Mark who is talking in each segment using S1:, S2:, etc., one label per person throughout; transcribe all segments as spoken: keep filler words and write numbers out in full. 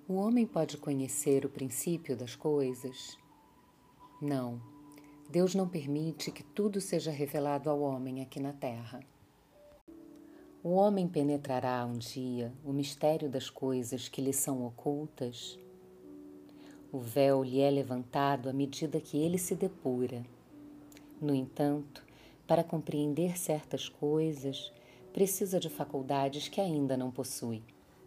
S1: O homem pode conhecer o princípio das coisas? Não. Deus não permite que tudo seja revelado ao homem aqui na terra. O homem penetrará um dia o mistério das coisas que lhe são ocultas. O véu lhe é levantado à medida que ele se depura. No entanto, para compreender certas coisas, precisa de faculdades que ainda não possui.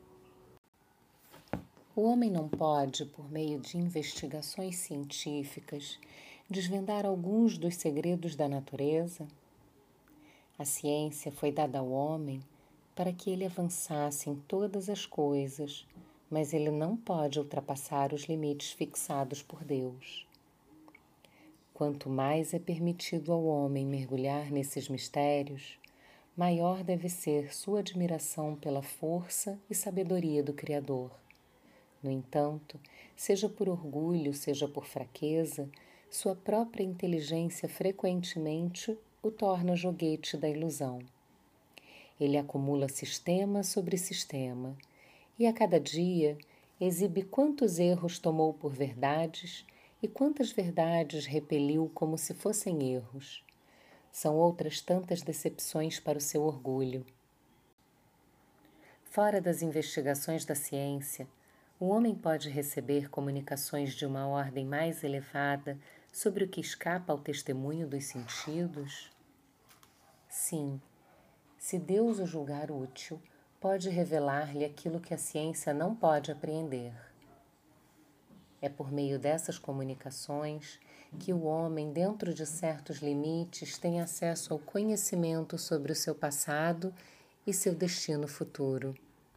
S1: O homem não pode, por meio de investigações científicas, desvendar alguns dos segredos da natureza. A ciência foi dada ao homem para que ele avançasse em todas as coisas, mas ele não pode ultrapassar os limites fixados por Deus. Quanto mais é permitido ao homem mergulhar nesses mistérios, maior deve ser sua admiração pela força e sabedoria do Criador. No entanto, seja por orgulho, seja por fraqueza, sua própria inteligência frequentemente o torna joguete da ilusão. Ele acumula sistema sobre sistema e a cada dia exibe quantos erros tomou por verdades e quantas verdades repeliu como se fossem erros. São outras tantas decepções para o seu orgulho. Fora das investigações da ciência, o homem pode receber comunicações de uma ordem mais elevada sobre o que escapa ao testemunho dos sentidos? Sim, se Deus o julgar útil, pode revelar-lhe aquilo que a ciência não pode apreender. É por meio dessas comunicações que o homem, dentro de certos limites, tem acesso ao conhecimento sobre o seu passado e seu destino futuro.